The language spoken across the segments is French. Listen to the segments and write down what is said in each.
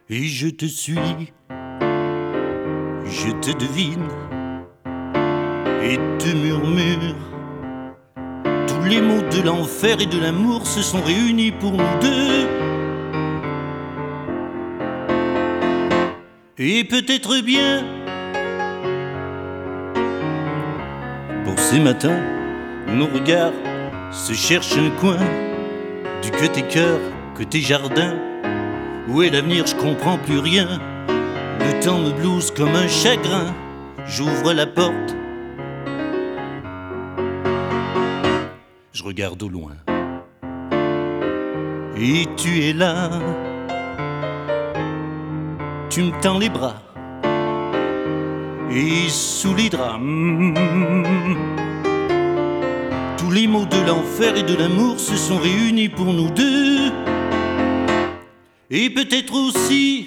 Et je te suis, je te devine, et te murmure. Tous les mots de l'enfer et de l'amour se sont réunis pour nous deux. Et peut-être bien, pour ces matins où nos regards se cherchent un coin, du côté cœur, côté jardin. Où est l'avenir, je comprends plus rien. Le temps me blouse comme un chagrin. J'ouvre la porte, je regarde au loin. Et tu es là, tu me tends les bras. Et sous les draps, tous les mots de l'enfer et de l'amour se sont réunis pour nous deux. Et peut-être aussi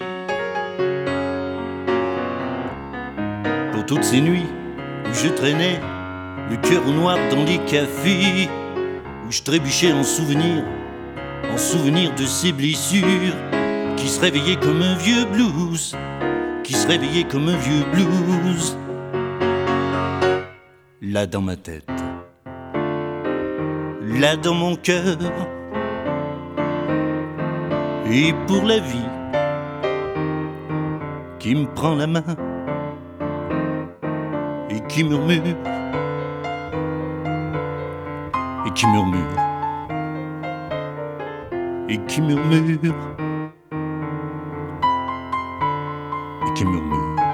pour toutes ces nuits où je traînais le cœur au noir dans les cafés, où je trébuchais en souvenir de ces blessures qui se réveillaient comme un vieux blues, qui se réveillaient comme un vieux blues. Là dans ma tête, là dans mon cœur. Et pour la vie qui me prend la main et qui murmure, et qui murmure, et qui murmure, et qui murmure.